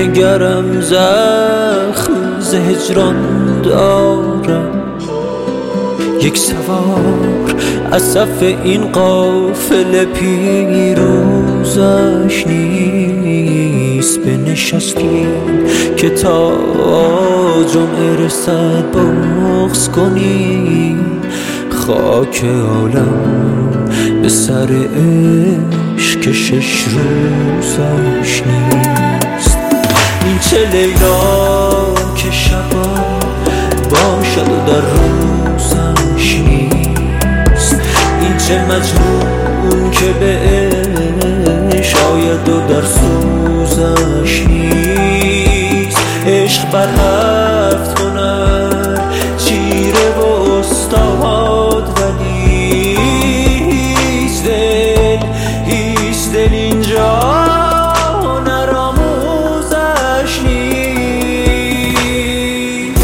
نگرم زخم ز هجران دارم. یک سوار از صف این قافله پیروزش نیست. بنشستیم که تا جمعه رسد بغض کنیم. خاک عالم به سر عشق که 6 روزش نیست. این چه لیلا که شبا باشد و در روزش نیست. این چه مجنون که به عشق آید و در سوزش نیست. عشق بر 7 هنر چیره و استاد ولی هیچ دل اینجا هنرآموزش نیست.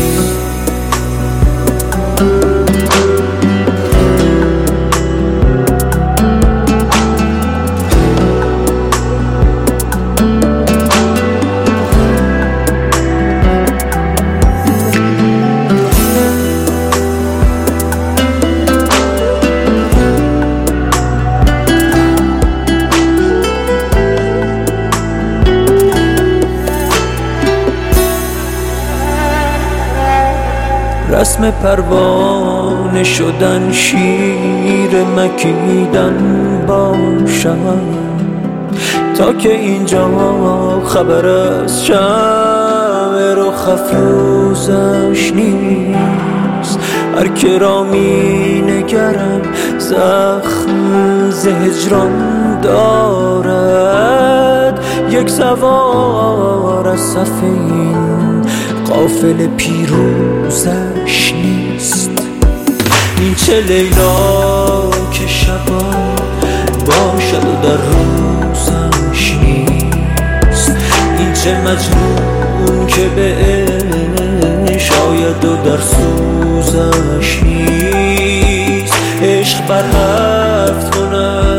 رسم پروانه شدن شیر مکیدن باشم تا که اینجا خبر از شمع رخ افروزش نیست. هر که را می نگرم زخم ز هجران دارد. یک سوار از صف این قافله پیروزش نیست. این چه لیلا که شبا باشد و در روزش نیست. این چه مجنون که به عشق آید و در سوزش نیست. عشق بر 7 هنر